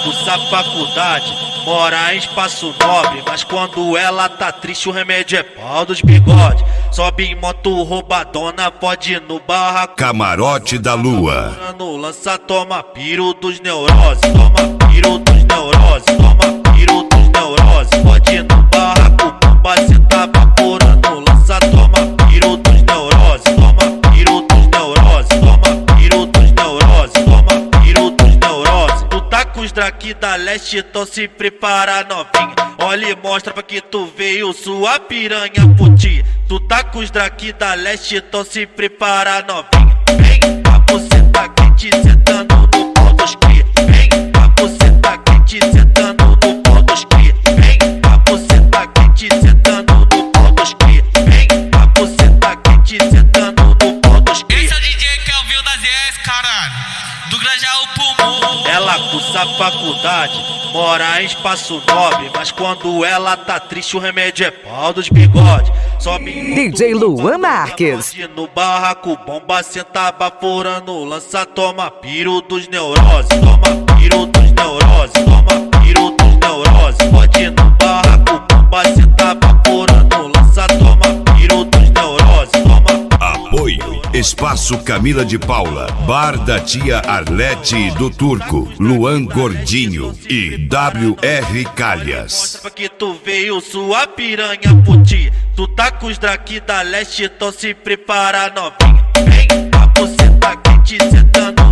cursa faculdade, mora em espaço nobre, mas quando ela tá triste o remédio é pau dos bigode. Sobe em moto roubadona, pode ir no barraco. Camarote da Lua. No lança, toma piro dos neuroses, toma piro dos neuroses, toma piro dos neuroses. Pode ir no barraco, bomba, cê tá vaporando. Lança, toma piro dos neuroses, toma piro dos neuroses, toma piro dos neuroses, toma piro dos neuroses. Tu tá com os draki da leste, então se prepara novinha. Olha e mostra pra que tu veio sua piranha putinha. Tu tá com os draki da leste, então se prepara novinha. Vem, a buceta quente sentando no pau dos cria. Vem, a buceta quente sentando no pau dos cria. Vem, a buceta quente sentando no pau dos cria. Vem, a buceta quente sentando no pau dos cria. Esse é o DJ Kelvin da ZS, caralho, do Grajaú pro mundo. Ela cursa faculdade, mora em espaço nobre, mas quando ela tá triste o remédio é pau dos bigode. Sobe DJ Luan Marques. No barraco, bomba, senta baforando. Lança, toma piro dos neuroses, toma piro dos neuroses, toma piro dos neuroses. Pode ir no barraco, bomba, senta baforando. Lança, toma piro dos neuroses, toma. Apoio Espaço Camila de Paula, Bar da Tia Arlete do Turco, Luan Gordinho e WR Calhas. Mostra pra que tu veio sua piranha putinha. Tu tá com os draki da leste, então se prepara novinha. Vem, a buceta quente sentando